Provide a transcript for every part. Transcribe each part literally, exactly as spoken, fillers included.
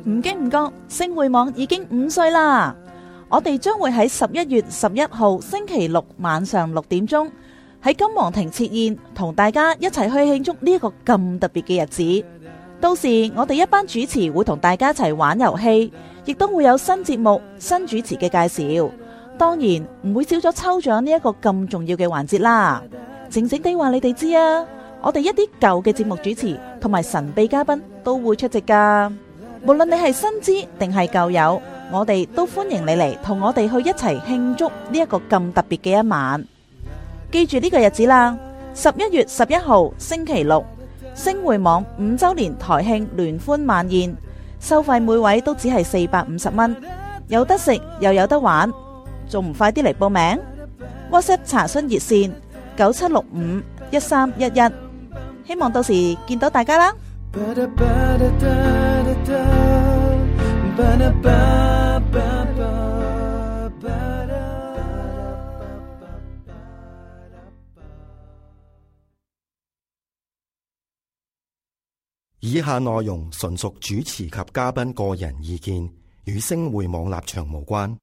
唔經唔覺，星匯網已經五歲啦！我哋將會喺十一月十一號星期六晚上六點鐘喺金皇庭設宴，同大家一齊去慶祝呢一個咁特別嘅日子。到時我哋一班主持會同大家一齊玩遊戲，亦都會有新節目、新主持嘅介紹。當然唔會少咗抽獎呢一個咁重要嘅環節啦。靜靜地話你哋知啊，我哋一啲舊嘅節目主持同埋神秘嘉賓都會出席噶。無論你係新知定係舊友，我哋都歡迎你嚟同我哋去一齊慶祝呢一個咁特別嘅一晚。記住呢個日子啦，十一月十一號星期六，星匯網五周年台慶聯歡晚宴，收費每位都只係四百五十蚊，有得食又有得玩，仲唔快啲嚟報名？ WhatsApp 查詢熱線九七六五一三一一，希望到時見到大家啦。 以下內容純屬主持及嘉賓個人意見，與星匯網立場無關。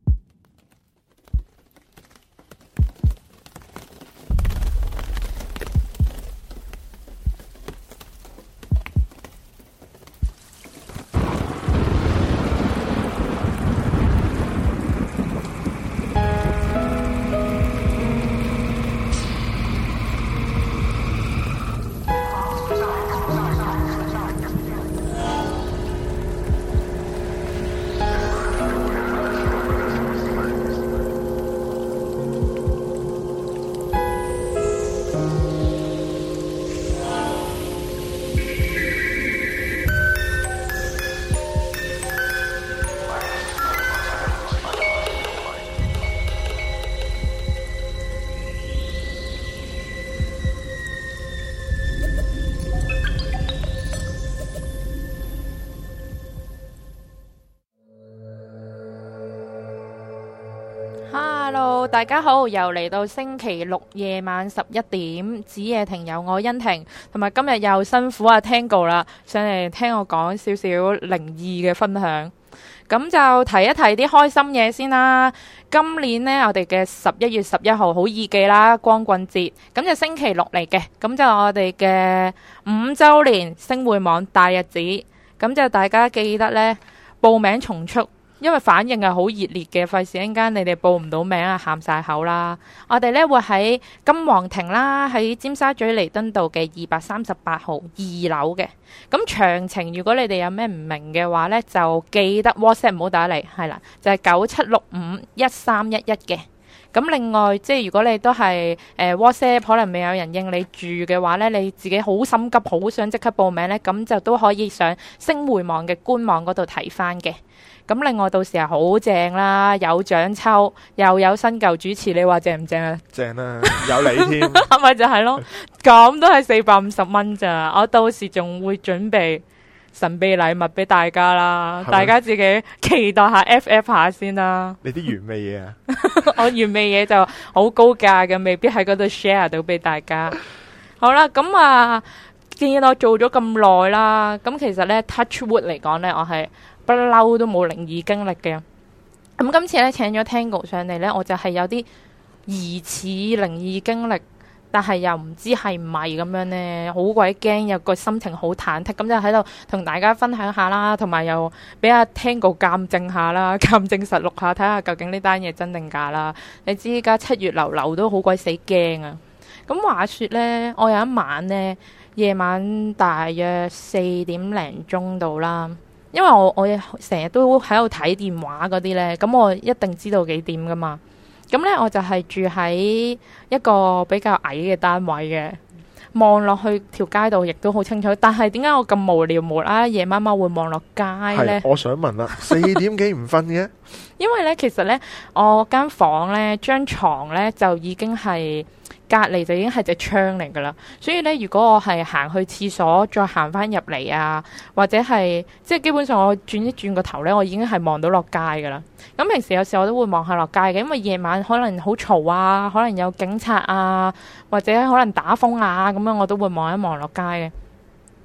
Hello， 大家好，又嚟到星期六夜晚十一點，子夜亭有我欣婷，同埋今日又辛苦阿 Tango 啦，上嚟聽我講少少靈異嘅分享。咁就提一提啲開心嘢先啦。今年呢，我哋嘅十一月十一號好易記啦，光棍節，咁就星期六嚟嘅，咁就我哋嘅五周年星匯網大日子，咁就大家記得呢，報名從速。因為反應係好熱烈嘅，費事一陣間你哋報唔到名啊，喊晒口啦！我哋呢會喺金皇庭啦，喺尖沙咀彌敦道嘅二百三十八號二樓嘅。咁詳情如果你哋有咩唔明嘅話呢，就記得 WhatsApp 唔好打嚟，係啦，就係九七六五一三一一嘅。咁另外，即係如果你都係誒、呃、WhatsApp 可能未有人應你住嘅話呢，你自己好心急，好想即刻報名呢，咁就都可以上星匯網嘅官網嗰度睇翻嘅。咁另外到時係好正啦，有獎抽，又有新舊主持，你話正唔正啊？ 正啊，有你添， 係咪就係咯？咁都係四百五十蚊咋？我到時仲會準備神秘禮物俾大家啦，大家自己期待下 F F 下先啦。 你啲原味嘢啊？ 我原味嘢就好高價嘅，未必喺嗰度 share 到俾大家。好啦，咁啊，既然我做咗咁耐啦，咁其實咧 touch wood 嚟講咧，我係不嬲都冇靈異經歷嘅。咁今次咧請咗 Tango 上嚟咧，我就係有啲疑似靈異經歷，但係又唔知係唔係咁樣呢，好鬼驚，有個心情好忐忑，咁就喺度同大家分享下啦，同埋又俾阿 Tango 鑑證下啦，鑑證實錄下，睇下究竟呢單嘢真定假啦。你知依家七月流流都好鬼死驚啊！咁話說呢，我有一晚呢，夜晚大約四點零鐘度啦。因為我我成日都喺度睇電話嗰啲呢，咁我一定知道幾點噶嘛。咁呢，我就係住喺一個比較矮嘅單位嘅，望落去條街度亦都好清楚。但係點解我咁無聊無啦啦夜媽媽會望落街呢？ 我想問啦，四點幾唔瞓嘅？ 因為呢，其實呢，我間房呢張床呢，就已經係隔離就已經係隻窗嚟噶啦，所以咧，如果我係行去廁所，再行翻入嚟啊，或者係即係基本上我轉一轉個頭咧，我已經係望到落街噶啦。咁平時有時我都會望下落街嘅，因為夜晚可能好嘈啊，可能有警察啊，或者可能打風啊咁樣，我都會望一望落街嘅。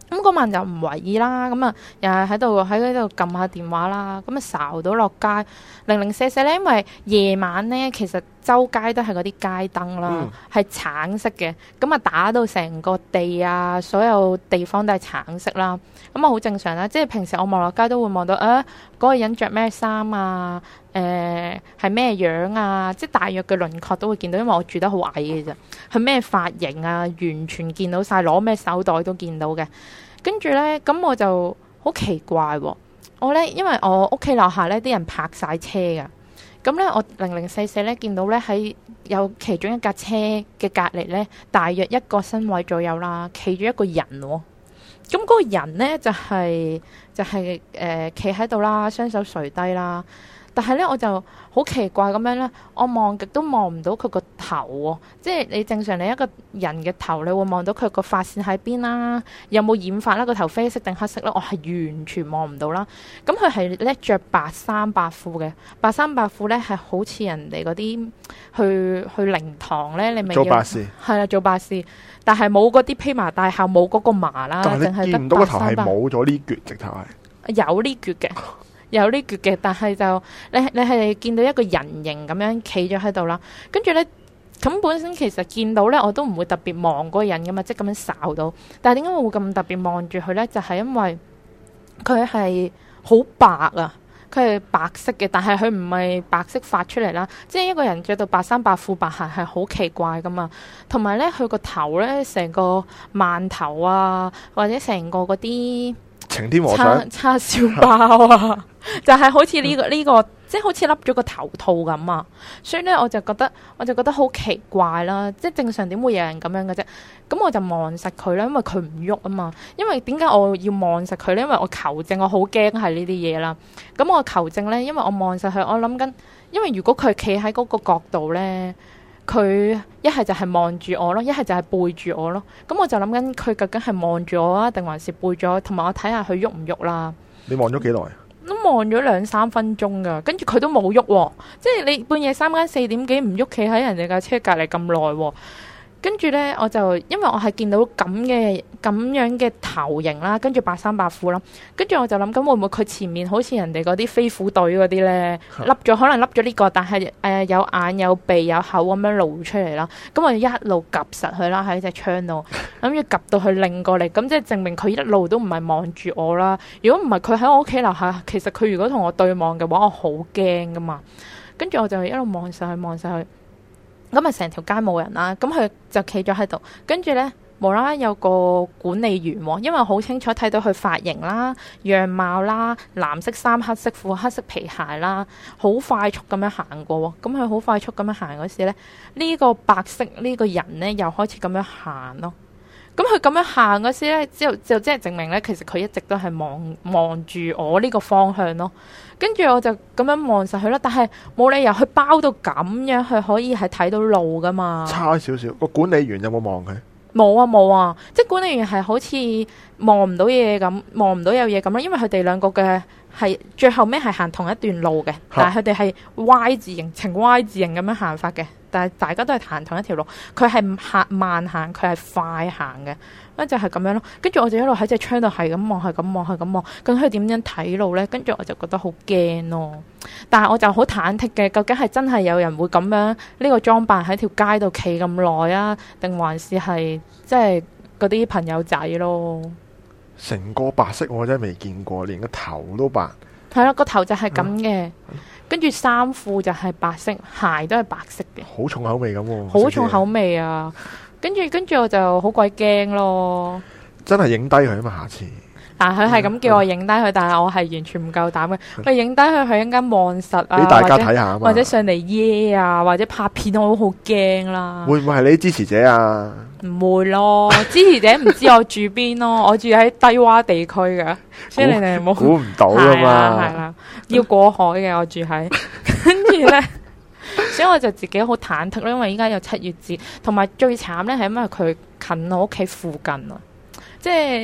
咁嗰晚就唔為意啦，咁啊又係喺度喺度撳下電話啦，咁啊睄到落街零零舍舍咧，因為夜晚咧其實周街都係嗰啲街燈啦，係、嗯、橙色嘅，咁啊打到成個地啊，所有地方都係橙色啦，咁啊好正常啦，即係平時我望落街都會望到啊嗰、嗰個人着咩衫啊，誒係咩樣啊，即係大約嘅輪廓都會見到，因為我住得好矮嘅啫，係咩髮型啊，完全見到晒，攞咩手袋都見到嘅。跟住咧，咁我就好奇怪喎、哦。我咧，因為我屋企樓下咧啲人泊晒車噶，咁咧我零零四四咧見到咧喺有其中一架車嘅隔離咧，大約一個身位左右啦，企住一個人喎、哦。咁嗰個人咧就係、是、就係誒企喺度啦，雙手垂低啦。但係咧，我就好奇怪咁樣咧，我望極都望唔到佢個頭喎、哦。即係你正常你一個人嘅頭，你會望到佢個髮線喺邊啦，有冇染髮啦，個頭啡色定黑色咧，我係完全望唔到啦。咁佢係咧着白衫白褲嘅，白衫白褲咧係好似人哋嗰啲去去靈堂咧，你咪做白事係啦，做白事，但係冇嗰啲披麻戴孝，冇嗰個麻啦， 但係你見唔到個頭係冇咗呢橛，直頭係有呢橛嘅。有呢橛嘅，但係就你你係見到一個人形咁樣企咗喺度啦，跟住咧咁本身其實見到咧我都唔會特別望嗰個人噶嘛，即係咁樣睄到，但係點解我會咁特別望住佢咧？就係、是、因為佢係好白啊，佢係白色嘅，但係佢唔係白色發出嚟啦，即係一個人着到白衫白褲白鞋係好奇怪噶嘛，同埋咧佢個頭咧成個饅頭啊，或者成個嗰啲。 晴天和尚叉燒包啊，就係好似呢、這個呢、這個，即係好似笠咗個頭套咁啊！所以咧，我就覺得我就覺得好奇怪啦。即係正常點會有人咁樣嘅啫？咁我就望實佢啦，因為佢唔喐啊嘛。因為點解我要望實佢咧？因為我求證，我好驚係呢啲嘢啦。咁我求證咧，因為我望實佢，我諗緊，因為如果佢企喺嗰個角度咧。佢一係就係望住我咯，一係就係背住我咯。咁我就諗緊佢究竟係望住我啊，定還是背住我？同埋我睇下佢喐唔喐啦。 你望咗幾耐？ 都望咗兩三分鐘噶，跟住佢都冇喐喎。即係你半夜三更四點幾唔喐，企喺人哋架車隔離咁耐喎。跟住呢，我就因為我係見到咁嘅咁樣嘅頭型啦，跟住白衫白褲啦，跟住我就諗緊會唔會佢前面好似人哋嗰啲飛虎隊嗰啲呢，笠咗可能笠咗呢個，但係誒、呃、有眼有鼻有口咁樣露出嚟啦。咁我就一路夾實佢啦喺隻窗度，諗住夾到佢擰過嚟，咁即係證明佢一路都唔係望住我啦。如果唔係佢喺我屋企樓下，其實佢如果同我對望嘅話，我好驚噶嘛。跟住我就一路望上去望上去。咁啊，成條街冇人啦，咁佢就企咗喺度，跟住呢，無啦啦有個管理員喎，因為好清楚睇到佢髮型啦、樣貌啦、藍色衫、黑色褲、黑色皮鞋啦，好快速咁樣行過喎，咁佢好快速咁樣行嗰時呢，呢、呢個白色呢個人呢，又開始咁樣行咯。咁佢咁樣行嗰時咧，之後就即係證明咧，其實佢一直都係望望住我呢個方向咯。跟住我就咁樣望實佢啦，但係冇理由佢包到咁樣，佢可以係睇到路噶嘛。 差少少，個管理員有冇望佢？ 冇啊冇啊，即係管理員係好似望唔到嘢咁，望唔到有嘢咁咯。因為佢哋兩個嘅係最後尾係行同一段路嘅，但係佢哋係 Y 字形，呈 Y 字形咁樣行法嘅。但係大家都係行同一條路，佢係行慢行，佢係快行嘅，咁就係咁樣咯。跟住我就一路喺隻窗度係咁望，係咁望，係咁望，究竟佢點樣睇路呢？跟住我就覺得好驚咯。但係我就好忐忑嘅，究竟係真係有人會咁樣呢個裝扮喺條街度企咁耐啊？定還是係即係嗰啲朋友仔咯？ 成個白色我真係未見過，連個頭都白。 係啦，個頭就係咁嘅。嗯跟住衫褲就係白色，鞋都係白色嘅， 好重口味咁喎， 好重口味啊！跟住跟住我就好鬼驚咯， 真係影低佢啊嘛！下次嗱，佢係咁叫我影低佢，但係我係完全唔夠膽嘅。佢影低佢係一間望實啊， 俾大家睇下啊嘛， 或者上嚟耶啊，或者拍片，我都好驚啦。 會唔會係你啲支持者啊？ 唔會咯，支持者唔知我住邊咯，我住喺低洼地區嘅，所以你哋冇估唔到噶嘛。 係啦，要過海嘅，我住喺，跟住咧，所以我就自己好忐忑咯，因為依家有七月節，同埋最慘咧係因為佢近我屋企附近啊，即係。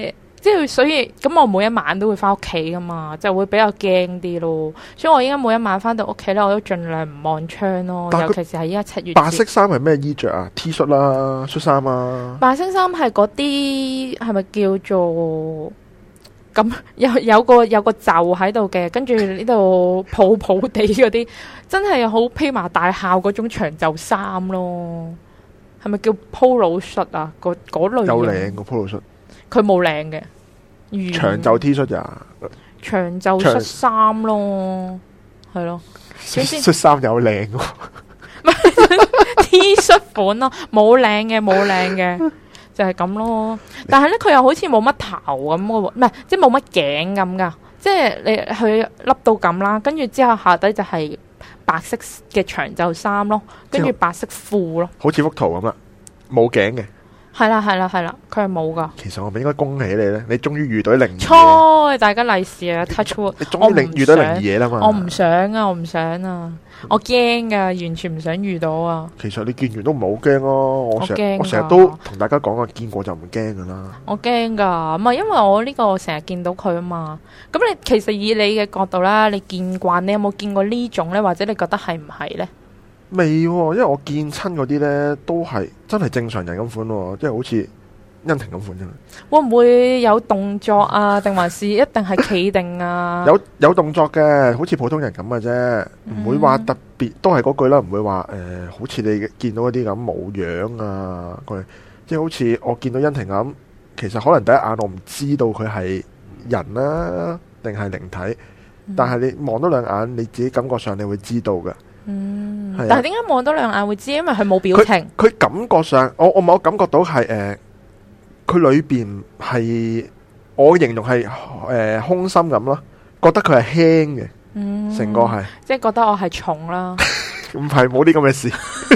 即係所以咁，我每一晚都會翻屋企噶嘛，就會比較驚啲咯。所以我依家每一晚翻到屋企咧，我都盡量唔望窗咯。 但係佢尤其是係依家七月節。 白色衫係咩衣着啊？T 恤啦，恤衫啊。 白色衫係嗰啲係咪叫做咁有有個有個袖喺度嘅，跟住呢度泡泡地嗰啲，真係好披麻戴孝嗰種長袖衫咯。係咪叫 polo 恤啊？嗰嗰類有領個 polo 恤。 佢冇領嘅，圓長袖 T 恤咋？ 長袖恤衫咯，係咯。 恤衫有領喎 T 恤款咯，冇領嘅冇領嘅，就係咁咯。但係咧，佢又好似冇乜頭咁嘅喎，唔係即係冇乜頸咁噶。即係你去笠到咁啦，跟住之後下底就係白色嘅長袖衫咯，跟住白色褲咯， 好似幅圖咁啦，冇頸嘅。 係啦係啦係啦，佢係冇噶。 其實我咪應該恭喜你咧，你終於遇到靈異嘢。 錯，大家利是啊 ！Touch wood， 你終於遇到靈異嘢啦嘛。 我唔想啊，我唔想啊，我驚噶，完全唔想遇到啊。 其實你見完都唔係好驚咯，我成驚㗎我成日都同大家講啊，見過就唔驚噶啦。 我驚噶，唔係因為我呢個成日見到佢啊嘛。咁你其實以你嘅角度啦，你見慣，你有冇見過呢種咧？或者你覺得係唔係咧？ 未喎，因為我見親嗰啲咧都係真係正常人咁款喎，即係好似恩婷咁款啫。 會唔會有動作啊？定還是一定係企定啊？ 有有動作嘅，好似普通人咁嘅啫，唔會話特別，都係嗰句啦，唔會話誒、呃，好似你見到嗰啲咁冇樣啊，佢即係好似我見到恩婷咁，其實可能第一眼我唔知道佢係人啦，定係靈體，嗯、但係你望多兩眼，你自己感覺上你會知道嘅。 嗯， 啊、 但係點解望多兩眼會知？因為佢冇表情。 佢感覺上，我我冇感覺到係誒，佢、呃、裏邊係我形容係誒、呃、空心咁咯，覺得佢係輕嘅， 嗯， 成個係， 即係覺得我係重啦。 唔係冇啲咁嘅事，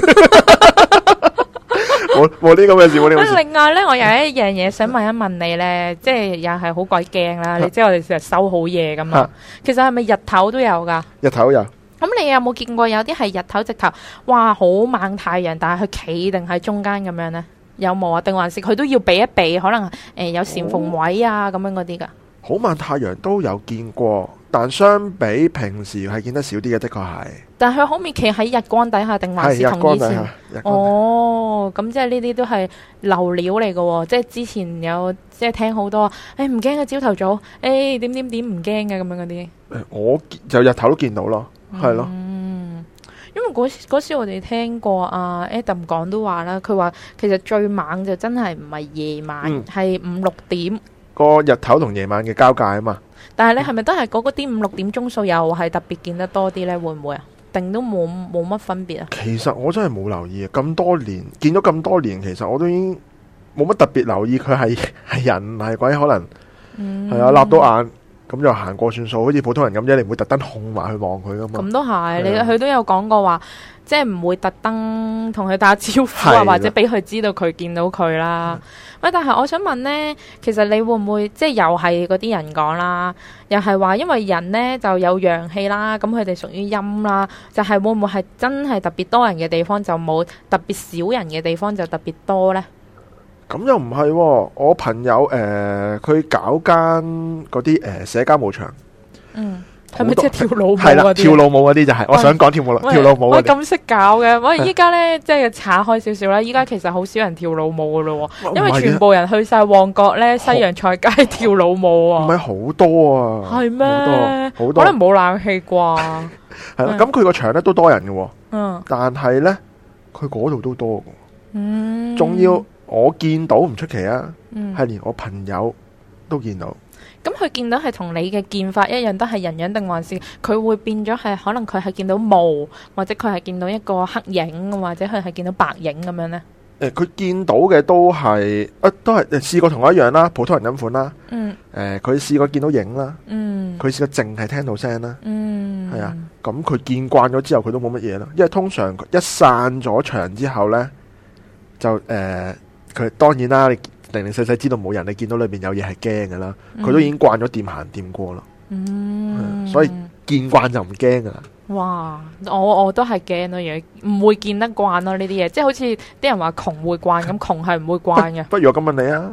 冇冇啲咁嘅事，冇啲咁嘅事。 另外咧，我有一樣嘢想問一問你咧，即係又係好鬼驚啦。你知我哋成日收好夜噶嘛？ 啊、 其實係咪日頭都有噶？ 日頭有。 咁你有冇見過有啲係日頭直頭，哇好猛太陽，但係佢企定喺中間咁樣呢？有冇啊？定還是佢都要避一避？可能誒、呃、有禪縫位啊咁樣嗰啲噶？ 好猛太陽都有見過，但相比平時係見得少啲嘅，的確係。 但係佢可唔可以企喺日光底下，定還是同以前？哦，咁即係呢啲都係流料嚟嘅喎，即係之前有即係聽好多，誒唔驚嘅朝頭早，誒點點點唔驚嘅咁樣嗰啲。 我就日頭都見到咯。係咯， 嗯，因為嗰嗰時我哋聽過阿 Adam 講都話啦，佢話其實最猛就真係唔係夜晚，係五六點個日頭同夜晚嘅交界啊嘛。 但係你係咪都係嗰嗰啲五六點鐘數又係特別見得多啲呢？會唔會啊？定都冇冇乜分別啊？ 其實我真係冇留意啊，咁多年見咗咁多年，其實我都已經冇乜特別留意佢係係人係鬼，可能係、嗯、啊，立到眼。咁就行過算數，好似普通人咁啫，你唔會特登控埋去望佢噶嘛。咁都係， 你佢都有講過話，即係唔會特登同佢打招呼啊，或者俾佢知道佢見到佢啦。喂，但係我想問呢，其實你會唔會即係又係嗰啲人講啦，又係話因為人呢就有陽氣啦，咁佢哋屬於陰啦，就係會唔會係真係特別多人嘅地方就冇，特別少人嘅地方就特別多呢？ 咁又唔係、哦，我朋友誒，佢、呃、搞間嗰啲誒社交舞場，嗯，係咪即係跳老舞？係啦，跳老舞嗰啲就係、是，我想講跳舞跳老舞。喂，咁識搞嘅，我依家咧即係岔開少少啦。依家其實好少人跳老舞噶咯，因為全部人去晒旺角咧西洋菜街跳老舞啊。唔係好多啊，係咩？好多，好多，可能冇冷氣啩。係啦，咁佢個場咧都多人嘅，嗯，但係咧佢嗰度都多，嗯，仲要。我見到唔出奇啊，係、嗯、連我朋友都見到。咁佢見到係同你嘅見法一樣，都係人樣，定還是佢會變咗係可能佢係見到霧，或者佢係見到一個黑影，或者佢係見到白影咁樣呢？誒、呃，佢見到嘅都係，啊，都係試過同我一樣啦，普通人咁款啦。嗯。誒、呃，佢試過見到影啦。嗯。佢試過淨係聽到聲啦。嗯。係啊，咁佢見慣咗之後，佢都冇乜嘢啦。因為通常一散咗場之後呢，就誒。呃佢當然啦，你零零細細知道冇人，你見到裏邊有嘢係驚噶啦。佢、嗯、都已經慣咗掂行掂過啦，嗯，所以見慣就唔驚噶啦。哇，我我都係驚咯，嘢唔會見得慣咯呢啲嘢，即係好似啲人話窮會慣咁，窮係唔會慣嘅。不如我咁問你啊，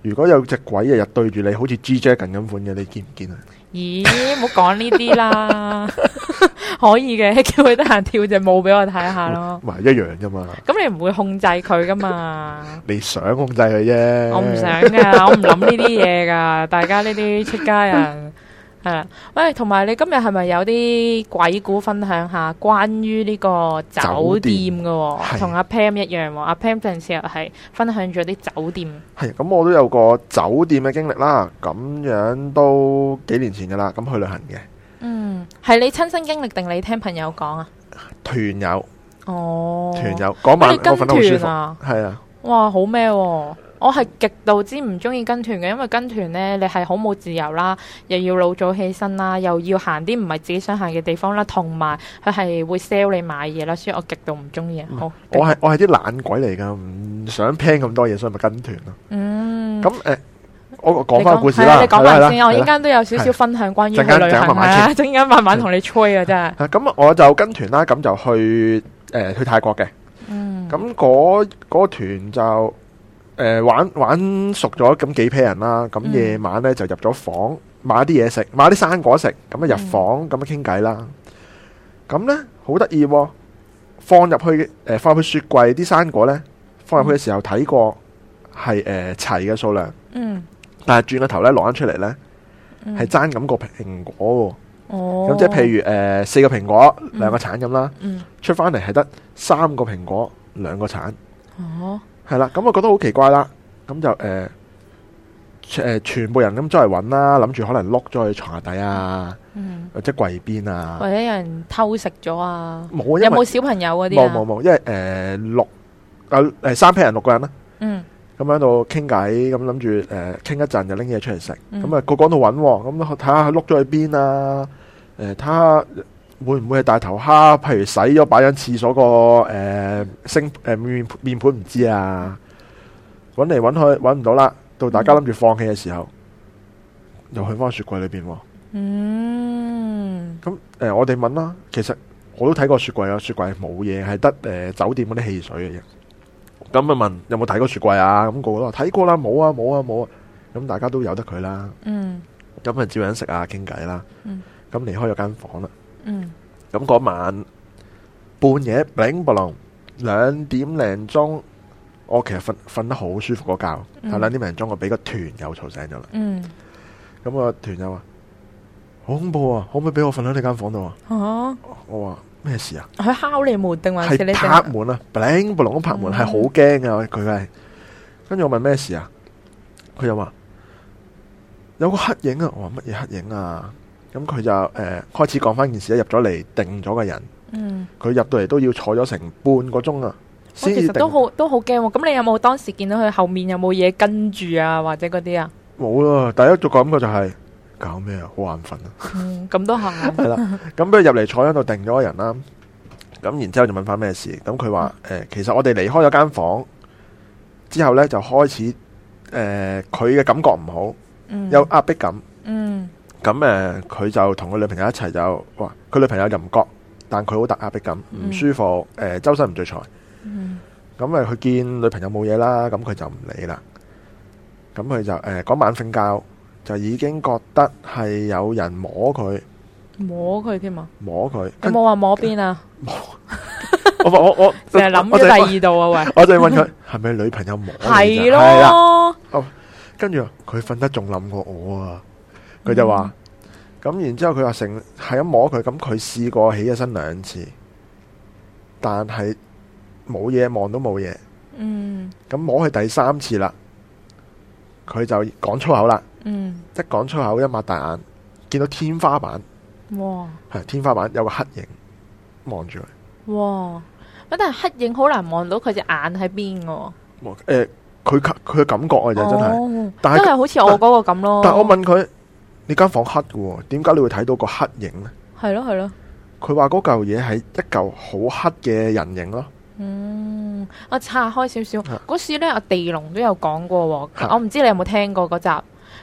如果有隻鬼日日對住你，好似 G Dragon 咁款嘅，你見唔見啊？ 咦，唔好講呢啲啦，可以嘅，叫佢得閒跳隻舞俾我睇下咯。 咪一樣啫嘛。 咁你唔會控制佢噶嘛？ 你想控制佢啫。 我唔想噶，我唔諗呢啲嘢噶。大家呢啲出家人係啦。喂，同埋你今日係咪有啲鬼故分享下？關於呢個酒店嘅，同阿 Pam 一樣。阿 Pam 陣時又係分享咗啲酒店。 係咁，我都有個酒店嘅經歷啦。咁樣都幾年前噶啦。咁去旅行嘅。嗯， 係你親身經歷定你聽朋友講啊？ 團友。 哦。 團友嗰晚我瞓得好舒服。係啊。 哇，好咩？我係極度之唔中意跟團嘅，因為跟團呢，你係好冇自由啦，又要老早起身啦，又要行啲唔係自己想行嘅地方啦，同埋佢係會 sell 你買嘢啦，所以我極度唔中意。好， 我係我係啲懶鬼嚟噶，唔想 plan 咁多嘢，所以咪跟團咯。嗯，咁誒，我講翻個故事啦， 你講埋先，我依家都有少少分享關於去旅行啊，陣間慢慢同你吹啊，真係。 咁我就跟團啦，咁就去誒去泰國嘅。嗯，咁嗰嗰個團就。誒、呃，玩玩熟咗咁幾批人啦，咁夜晚咧就入咗房買啲嘢食，買啲生果食，咁啊入房咁啊傾偈啦。咁咧好得意，放入去誒、呃、放入去雪櫃啲生果咧，放入去嘅時候睇過係誒齊嘅數量，嗯，但係轉個頭咧攞翻出嚟咧係爭咁個蘋果，哦，咁即係譬如誒、呃、四個蘋果兩個橙咁啦，嗯，出翻嚟係得三個蘋果兩個橙，哦。係啦，咁我覺得好奇怪啦，咁就誒誒、呃呃，全部人咁周圍揾啦，諗住可能碌咗去床下底啊，嗯、或者櫃邊啊， 或者有人偷食咗啊， 冇， 有冇小朋友嗰啲啊？ 冇冇冇，因為誒、呃、六誒誒、呃、三批人六個人啦，嗯，咁喺度傾偈，咁諗住誒傾一陣就拎嘢出嚟食，咁、嗯、啊個個度揾，咁睇下佢碌咗去邊啊，誒睇下。會唔會係大頭蝦？譬如洗咗擺喺廁所個誒星誒面面盤唔知啊，揾嚟揾去揾唔到啦。到大家諗住放棄嘅時候，嗯、又去翻雪櫃裏邊。嗯。咁誒、呃，我哋問啦，其實我都睇過雪櫃啊，雪櫃冇嘢，係得誒酒店嗰啲汽水嘅啫。咁啊問有冇睇過雪櫃啊？咁、那個個都話睇過啦，冇啊冇啊冇啊。咁大家都由得佢啦。嗯。咁啊照樣食啊傾偈啦。嗯。咁離開咗間房啦。嗯，咁嗰晚半夜零不隆兩點零鐘，我其實瞓瞓得好舒服個覺，但兩點零鐘我俾個團友嘈醒咗啦。嗯，咁個團友話好恐怖啊，可唔可以俾我瞓喺你間房度啊？啊，我話咩事啊？ 佢敲你門定還是你拍門啊？零不隆咁拍門係好驚啊！佢係，跟住我問咩事啊？佢就話有個黑影啊！我話乜嘢黑影啊？咁佢就誒、呃、開始講翻件事，入咗嚟定咗嘅人，嗯，佢入到嚟都要坐咗成半個鐘啊，先其實都好都好驚喎。咁你有冇當時見到佢後面有冇嘢跟住啊，或者嗰啲啊？ 冇啦，第一個感覺就係、是、搞咩啊，好眼瞓啊。 嗯，咁都係。係啦，咁佢入嚟坐喺度定咗個人啦。咁然之後就問翻咩事？咁佢話誒，其實我哋離開咗間房之後咧，就開始誒，佢、呃、嘅感覺唔好，嗯、有壓迫感，嗯。咁誒，佢就同佢女朋友一齊就，哇！佢女朋友就唔覺，但佢好大壓迫感，唔舒服，誒、嗯呃，周身唔聚財。咁誒，佢見女朋友冇嘢啦，咁佢就唔理啦。咁佢就誒嗰、呃、晚瞓覺就已經覺得係有人摸佢， 摸佢添啊！ 摸佢， 有冇話摸邊啊？ 摸我我我成日諗咗第二度啊！喂，我就問佢係咪女朋友摸？ 係咯，係啦。 哦，跟住佢瞓得仲冧過我啊！佢就話咁，嗯、然之後佢話成係咁摸佢，咁佢試過起咗身兩次，但係冇嘢，望到冇嘢。嗯，咁摸佢第三次啦，佢就講粗口啦。嗯，一講粗口，一擘大眼，見到天花板。哇！係天花板有個黑影望住佢。 哇！但係黑影好難望到佢隻眼喺邊噶。 誒，佢佢嘅感覺啊，就真係， 哦、但係都係好似我嗰個咁咯。 但係我問佢。你間房黑嘅，點解你會睇到個黑影呢？ 係咯係咯，佢話嗰嚿嘢係一嚿好黑嘅人影咯。 嗯，我岔開少少，嗰時咧阿地龍都有講過，我唔知你有冇聽過嗰集。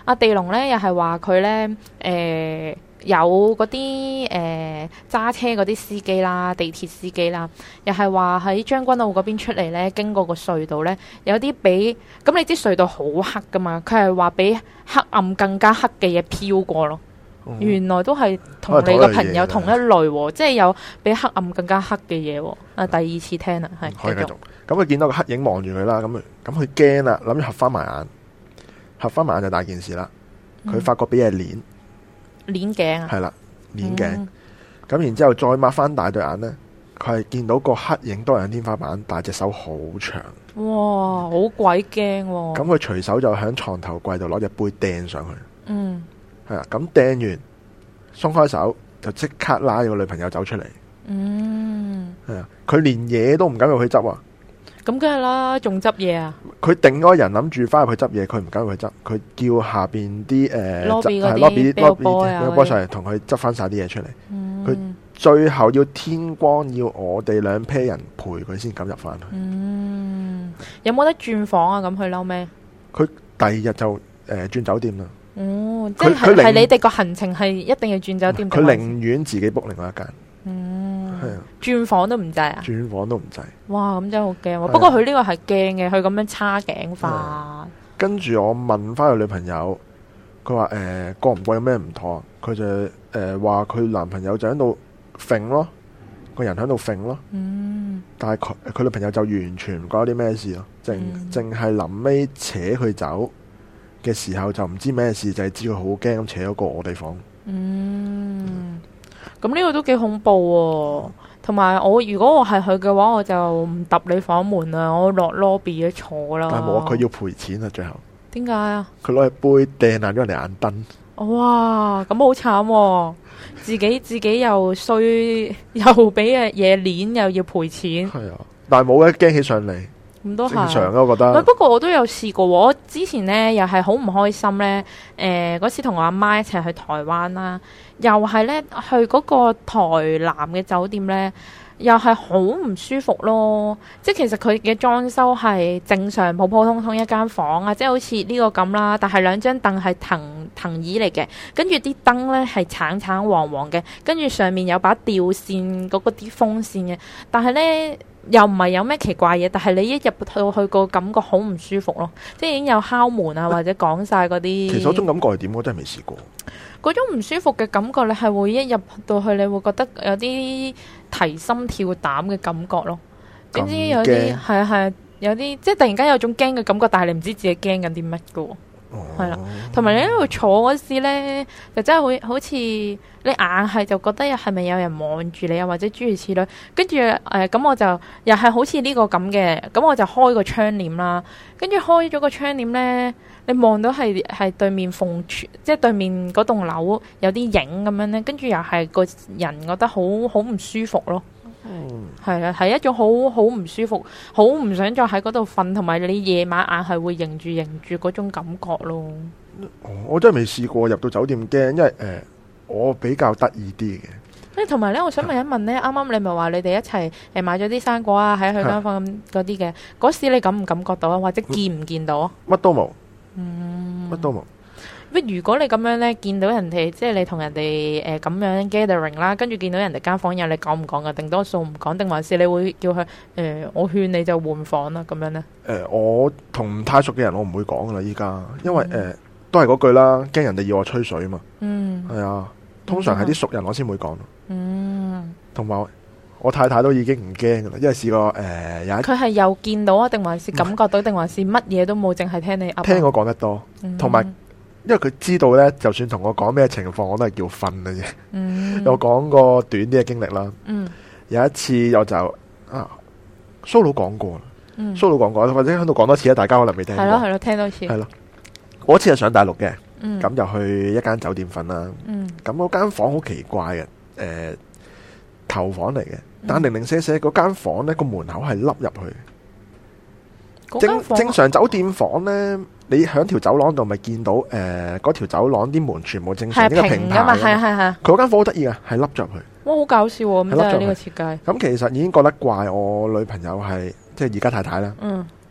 阿地龍咧又係話佢咧誒有嗰啲誒揸車嗰啲司機啦，地鐵司機啦，又係話喺將軍澳嗰邊出嚟咧，經過個隧道咧，有啲比咁你知隧道好黑噶嘛，佢係話比黑暗更加黑嘅嘢飄過咯。嗯、原來都係同你個朋友同一類喎，啊、即係有比黑暗更加黑嘅嘢喎。啊，第二次聽啦，係可以繼續。咁佢見到個黑影望住佢啦，咁咁佢驚啦，諗住合翻埋眼，合翻埋眼就大件事啦。佢發覺俾嘢鏈鏈頸啊，係啦， 鏈頸。咁、嗯、然之後再擘翻大對眼咧，佢係見到個黑影都係喺天花板，但係隻手好長。哇， 好鬼驚喎！ 咁佢隨手就喺床頭櫃度攞隻杯掟上去。 嗯。 係啊，咁掟完，鬆開手就即刻拉個女朋友走出嚟。 嗯， 係啊，佢連嘢都唔敢入去執啊。 咁梗係啦，仲執嘢啊？ 佢定嗰個人諗住翻入去執嘢，佢唔敢入去執，佢叫下邊啲誒 ，lobby 嗰啲 lobby bellboy boy 上嚟同佢執翻晒啲嘢出嚟。佢、嗯、最後要天光，要我哋兩 pair 人陪佢先敢入翻去。 嗯，有冇得轉房啊？咁佢嬲咩？ 佢第二日就誒轉、呃、酒店啦。 哦，即係係你哋個行程係一定要轉酒店。 佢寧願自己 book 另外一間。 嗯， 係啊， 轉房都唔制啊？ 轉房都唔制。 哇，咁真係好驚。不過佢呢個係驚嘅，佢咁樣叉頸法。 跟住我問翻佢女朋友，佢話誒過唔過有咩唔妥？佢就誒話佢男朋友就喺度揈咯，個人喺度揈咯。 嗯， 但係佢佢女朋友就完全唔覺得啲咩事咯，淨淨係臨尾扯佢走嘅時候就唔知咩事，就係、是、知佢好驚咁扯咗過我哋房。 嗯，咁呢個都幾恐怖喎。同埋我如果我係佢嘅話，我就唔揼你房門啦，我落 lobby 坐啦。 但係冇，佢要賠錢啊！最後點解啊？佢攞隻杯掟爛咗人哋眼燈。 哇，咁好慘喎！自己自己又衰，又俾嘢嘢鏈，又要賠錢。 係啊，但係冇嘅，驚起上嚟。咁都係正常啊，我覺得。 不過我都有試過，我之前呢又係好唔開心呢。誒、呃，嗰次同我阿媽一齊去台灣啦，又係呢去嗰個台南嘅酒店呢，又係好唔舒服咯。即係其實佢嘅裝修係正常普普通通一間房啊，即係好似呢個咁啦。但係兩張凳係藤藤椅嚟嘅，跟住啲燈呢係橙橙黃黃嘅，跟住上面有把吊扇嗰個啲風扇嘅，但係呢。又唔係有咩奇怪嘢，但係你一入到去個感覺好唔舒服咯，即係已經有敲門啊，或者講晒嗰啲。 其實嗰種感覺係點？我真係未試過。 嗰種唔舒服嘅感覺，你係會一入到去，你會覺得有啲提心跳膽嘅感覺咯。總之有啲係啊係啊，有啲即係突然間有種驚嘅感覺，但係你唔知自己驚緊啲乜㗎喎。係啦，同埋你喺度坐嗰時咧，就真係好好似你硬係就覺得係咪有人望住你啊，或者諸如此類。跟住誒，咁、呃、我就又係好似呢個咁嘅，咁我就開個窗簾啦。跟住開咗個窗簾咧，你望到係係對面鳳柱，即係對面嗰棟樓有啲影咁樣咧。跟住又係個人覺得好好唔舒服咯。嗯，係啊，係一種好好唔舒服，好唔想再喺嗰度瞓，同埋你夜晚硬係會迎住迎住嗰種感覺咯。 我真係未試過入到酒店驚，因為誒、呃、我比較得意啲嘅。 誒，同埋咧，我想問一問咧，啱啱你咪話你哋一齊誒買咗啲生果啊，喺佢間房咁嗰啲嘅，嗰時你感唔感覺到啊？或者見唔見到啊？ 乜都冇， 嗯， 乜都冇。 如果你咁樣咧，見到人哋即係你同人哋誒咁樣 gathering 啦，跟住見到人哋間房有，你講唔講噶？定多數唔講，定還是你會叫佢誒、呃？我勸你就換房啦，咁樣咧？誒、 呃，我同唔太熟嘅人，我唔會講噶啦，依家，因為誒、呃、都係嗰句啦，驚人哋要我吹水嘛。嗯，係啊，通常係啲熟人我先會講。嗯，同埋我太太都已經唔驚噶啦，因為試過誒、呃、有一佢係又見到啊，定還是感覺到，定還是乜嘢都冇，淨係聽你噏。 聽我講得多，同埋、嗯。因為佢知道咧，就算同我講咩情況，我都係叫瞓嘅啫。嗯，我講個短啲嘅經歷啦。嗯，有一次我就啊，蘇佬講過啦。嗯，蘇佬講過，或者喺度講多次啦，大家可能未聽過。 係咯係咯，聽多次。 係咯，嗰次係上大陸嘅。 嗯， 咁就去一間酒店瞓啦。嗯，咁嗰間房好奇怪嘅，誒、呃，頭房嚟嘅，但零零舍舍嗰間房咧個門口係凹入去。正正常酒店房咧，你喺條走廊度咪見到誒，嗰、呃、條走廊啲門全部正常呢個平排， 係係係。 佢嗰間房好得意啊，係凹咗入去。 哇，好搞笑喎！咁真係呢個設計。 咁其實已經覺得怪，我女朋友係即係而家太太啦。嗯。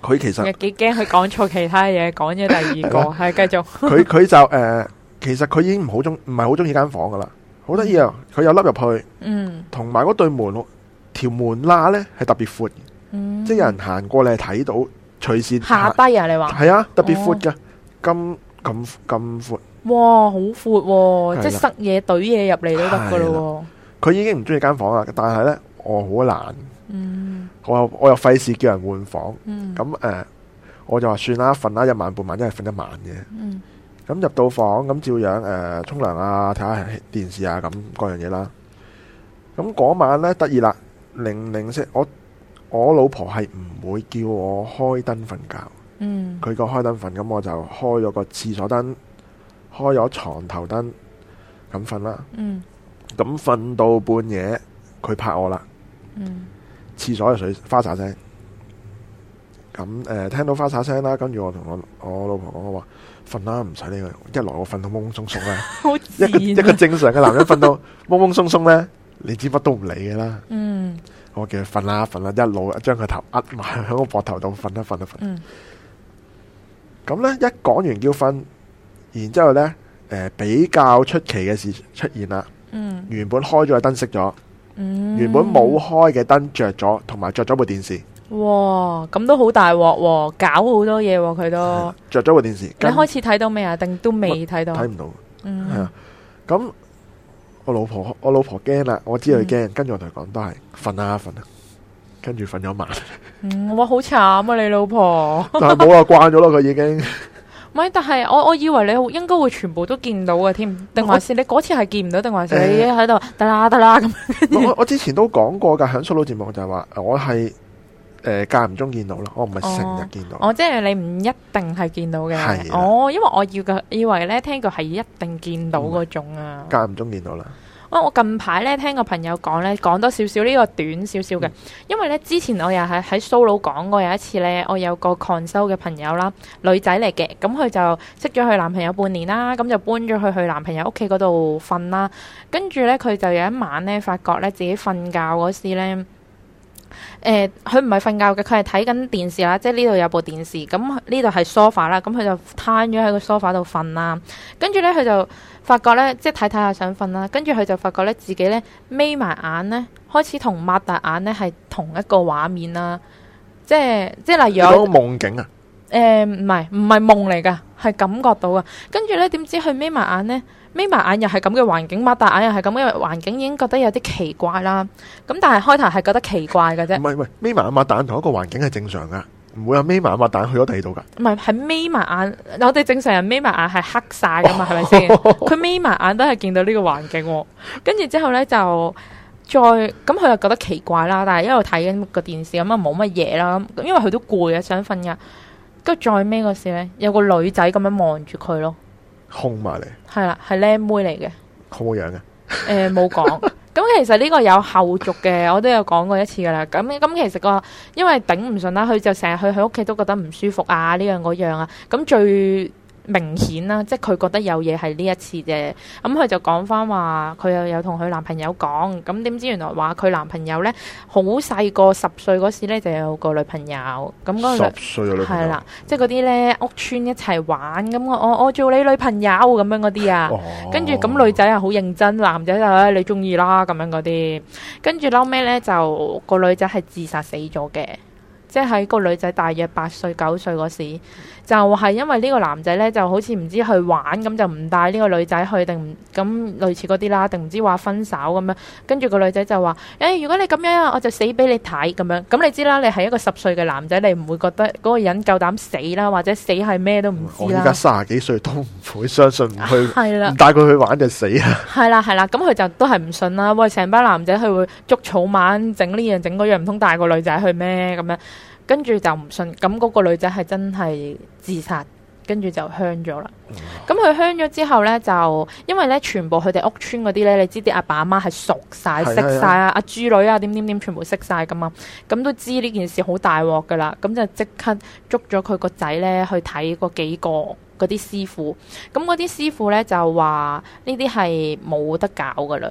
佢其實幾驚佢講錯其他嘢，講咗第二個係繼續。 佢佢就誒、呃，其實佢已經唔好中，唔係好中意間房噶啦，好得意啊！佢有凹入去，嗯，同埋嗰對門條門罅咧係特別闊，嗯，即係有人行過你係睇到，隨時下低啊！你話係啊，特別闊嘅，咁咁咁闊， 哇，好闊，即係塞嘢懟嘢入嚟都得噶咯。 佢已經唔中意間房啦，但係咧我好懶，嗯，我又我又費事叫人換房，咁、嗯、誒、呃，我就話算啦，瞓啦一晚半晚，一係瞓一晚嘅，嗯，咁入到房咁照樣誒沖涼啊，睇下電視啊，咁各樣嘢啦。咁嗰晚咧得意啦，零零舍我我老婆係唔會叫我開燈瞓覺，嗯，佢個開燈瞓，咁我就開咗個廁所燈，開咗床頭燈，咁瞓啦，嗯。咁瞓到半夜，佢拍我啦。嗯，廁所有水花灑聲。咁誒、呃，聽到花灑聲啦，跟住我同我我老婆講，我話瞓啦，唔使理佢。一來我瞓到懵懵鬆鬆咧，一個一個正常嘅男人瞓到懵懵鬆鬆咧，你知乜都唔理嘅啦。嗯，我叫佢瞓啦瞓啦，一路將佢頭壓埋喺我膊頭度瞓啦瞓啦瞓。嗯，咁咧一講完叫瞓，然之後咧誒、呃、比較出奇嘅事出現啦。嗯，原本開咗嘅燈熄咗，嗯，原本冇開嘅燈着咗，同埋着咗部電視。 哇，咁都好大鑊，搞好多嘢佢都着咗部電視。 你開始睇到未啊？定都未睇到？ 睇唔到。嗯，係啊。咁我老婆我老婆驚啦，我知佢驚，跟住我同佢講都係瞓啦瞓啦，跟住瞓咗晚。 嗯，哇，好慘啊！你老婆。 但係冇啦，慣咗啦，佢已經。 唔係，但係我我以為你應該會全部都見到嘅添，定還是你嗰次係見唔到，定還是你已經喺度得啦得啦咁？ 我我之前都講過噶，喺 solo 節目就係話，我係誒間唔中見到咯，我唔係成日見到。 哦，即係你唔一定係見到嘅。係。哦，因為我要嘅以為咧聽過係一定見到嗰種啊。 間唔中見到啦。 我近排咧聽個朋友講咧，講多少少呢個短少少嘅，因為咧之前我又係喺 solo 講過，有一次咧，我有個 consult 嘅朋友啦，女仔嚟嘅，咁佢就識咗佢男朋友半年啦，咁就搬咗去佢男朋友屋企嗰度瞓啦，跟住咧佢就有一晚咧發覺咧自己瞓覺嗰時咧，誒佢唔係瞓覺嘅，佢係睇緊電視啦，即係呢度有部電視，咁呢度係 sofa 啦，咁佢就攤咗喺個 sofa 度瞓啦，跟住咧佢就發覺咧，即係睇睇下想瞓啦，跟住佢就發覺咧自己咧眯埋眼咧，開始同擘大眼咧係同一個畫面啦，即係即係例如有個夢境啊， 誒唔係唔係夢嚟噶，係感覺到啊，跟住咧點知佢眯埋眼咧，眯埋眼又係咁嘅環境，擘大眼又係咁嘅環境，已經覺得有啲奇怪啦。咁但係開頭係覺得奇怪嘅啫。 唔係唔係，眯埋眼擘大眼同一個環境係正常噶。唔會有眯埋眼擘大眼去咗第二度噶， 唔係係眯埋眼，我哋正常人眯埋眼係黑晒噶嘛，係咪先？佢眯埋眼都係見到呢個環境，跟住之後咧就再咁佢又覺得奇怪啦，但係一路睇緊個電視咁啊冇乜嘢啦，咁因為佢都攰啊想瞓噶，跟住再尾嗰時咧有個女仔咁樣望住佢咯， 控埋嚟， 係啦係靚妹嚟嘅， 好冇樣嘅， 誒冇講。咁其實呢個有後續嘅，我都有講過一次噶啦。咁咁其實個因為頂唔順啦，佢就成日去佢屋企都覺得唔舒服啊，呢樣嗰樣啊。咁最明顯啦，即係佢覺得有嘢係呢一次啫。咁佢就講翻話，佢又有同佢男朋友講。咁點知原來話佢男朋友咧好細個，十歲嗰時咧就有個女朋友。咁嗰個十歲嘅女朋友係啦， 即係嗰啲咧屋村一齊玩。咁我我我做你女朋友咁樣嗰啲啊。跟住咁女仔係好認真，男仔就誒你中意啦咁樣嗰啲。跟住後尾咧就個女仔係自殺死咗嘅。即係喺個女仔大約八歲九歲嗰時，就係因為呢個男仔呢就好似唔知去玩咁，就唔帶呢個女仔去，定唔咁類似嗰啲啦，定唔知話分手咁樣。跟住個女仔就話：誒，如果你咁樣，我就死俾你睇咁樣。咁你知啦，你係一個十歲嘅男仔，你唔會覺得嗰個人夠膽死啦，或者死係咩都唔知啦。 我而家三十幾歲都唔會相信，唔去係啦， 唔帶佢去玩就死啊！ 係啦係啦，咁佢就都係唔信啦。喂，成班男仔去會捉草蜢，整呢樣整嗰樣，唔通帶個女仔去咩咁樣？跟住就唔信，咁嗰個女仔係真係自殺，跟住就香咗啦。咁佢香咗之後呢，就因為呢全部佢哋屋村嗰啲呢，你知啲阿爸阿媽係熟晒、識晒啊，阿豬女啊點點點全部識晒噶嘛，咁都知呢件事好大鑊噶啦，咁就即刻捉咗佢個仔呢去睇嗰幾個嗰啲師傅，咁嗰啲師傅呢，就話呢啲係冇得搞噶啦。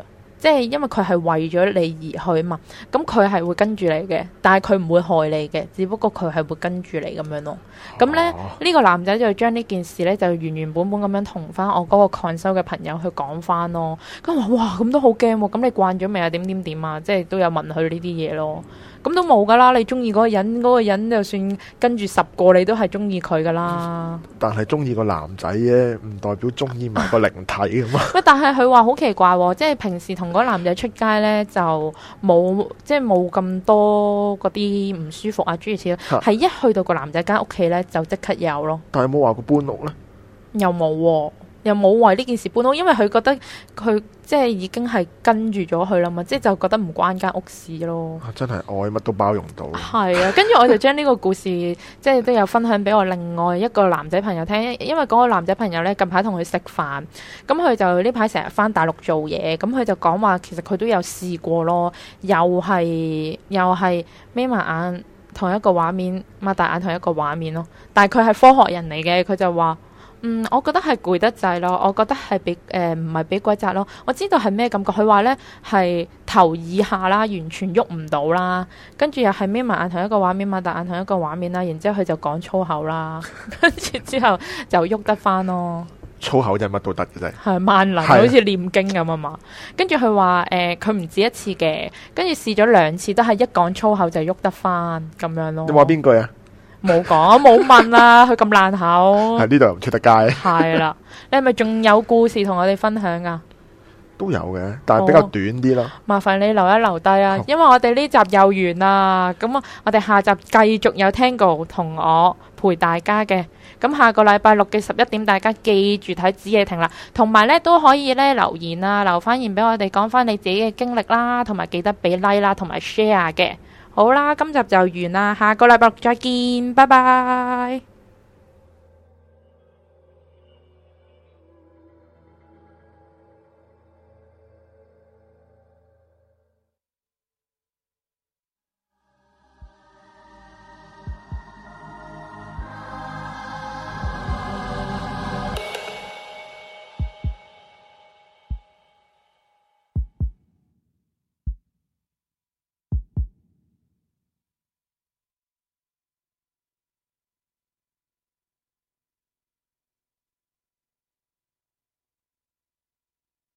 即係因為佢係為咗你而去嘛，咁佢係會跟住你嘅，但係佢唔會害你嘅，只不過佢係會跟住你咁樣咯。咁咧呢、呢個男仔就將呢件事咧就原原本本咁樣同翻我嗰個 concern 嘅朋友去講翻咯。咁話哇咁都好驚喎，咁你慣咗未啊？點點點啊？即係都有問佢呢啲嘢咯。咁都冇噶啦，你中意嗰個人，嗰、嗰個人就算跟住十個，你都係中意佢噶啦。但係中意個男仔啫，唔代表中意埋個靈體咁啊。 喂，但係佢話好奇怪喎，即係平時同嗰個男仔出街呢，就冇即係冇咁多嗰啲唔舒服啊諸如此類，係一去到個男仔間屋企呢，就即刻有咯。 但係冇話過搬屋呢？ 又冇喎。又冇為呢件事搬屋，因為佢覺得佢即係已經係跟住咗佢啦嘛，即係就覺得唔關間屋事咯。 啊、真係愛乜都包容到。 係啊，跟住我就將呢個故事即係都有分享俾我另外一個男仔朋友聽，因為嗰個男仔朋友呢，近排同佢食飯，咁佢就呢排成日返大陸做嘢，咁佢就講話其實佢都有試過咯，又係又係眯埋眼同一個畫面，擘大眼同一個畫面咯，但係佢係科學人嚟嘅，佢就話。嗯，我覺得係攰得滯咯，我覺得係俾誒唔係俾鬼責咯，我知道係咩感覺。佢話呢係頭以下啦，完全喐唔到啦，跟住又係眯埋眼同一個畫面，擘大眼同一個畫面啦，然之後佢就講粗口啦，跟住之後就喐得翻咯。 粗口就乜都得嘅啫， 係萬能，好似念經咁啊嘛。跟住佢話誒，佢、呃、唔止一次嘅，跟住試咗兩次，都係一講粗口就喐得翻咁樣咯。 你話邊句啊？ 冇講，冇問啊！佢咁爛口， 喺呢度又唔出得街。 係啦，你係咪仲有故事同我哋分享啊？ 都有嘅，但係比較短啲咯。 麻煩你留一留低啊，因為我哋呢集又完啦。咁啊，我哋下集繼續有 Tango 同我陪大家嘅。咁下個禮拜六嘅十一點，大家記住睇子夜亭啦。同埋咧都可以咧留言啊，留翻言俾我哋講翻你自己嘅經歷啦，同埋記得俾 like 啦，同埋 share 嘅。好啦，今集就完啦，下個禮拜六再見，拜拜。